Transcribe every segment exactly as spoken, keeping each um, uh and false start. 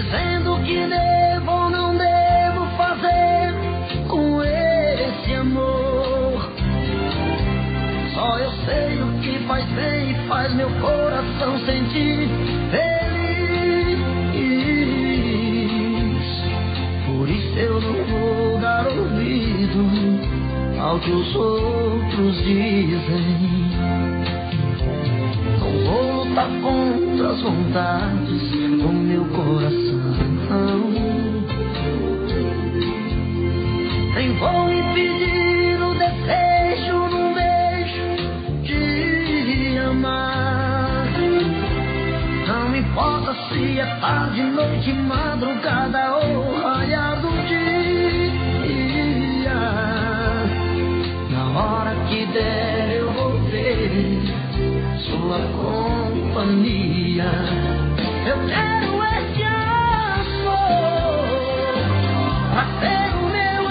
dizendo que devo ou não devo fazer com esse amor. Só eu sei o que faz bem e faz meu coração sentir feliz. Por isso eu não vou dar ouvido ao que os outros dizem. Não vou lutar contra as vontades do meu coração. Nem vou impedir o desejo num beijo de amar. Não importa se é tarde, noite, madrugada ou raiado dia. Na hora que der eu vou ver sua companhia. Eu quero esse amor pra ser o meu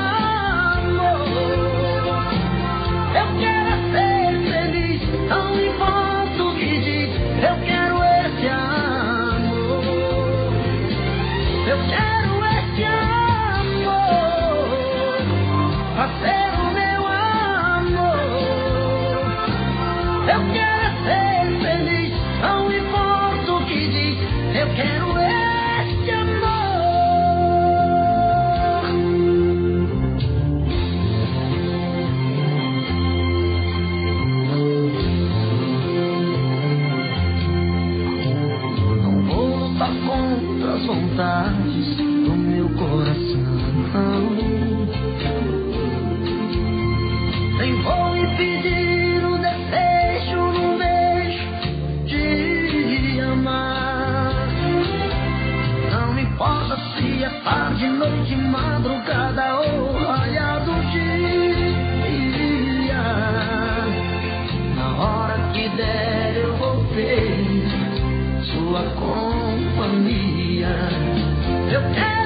amor. Eu quero ser feliz, não importa o que diz. Eu quero esse amor. Eu quero esse amor pra ser o meu amor. Eu quero ser feliz, não importa o que diz. Eu quero esse amor. Não vou lutar contra as vontades do meu coração. Nem vou impedir o desejo num beijo de amar. Não importa se é tarde, noite, madrugada ou raiado dia. Na hora que der eu vou ver sua companhia. Eu quero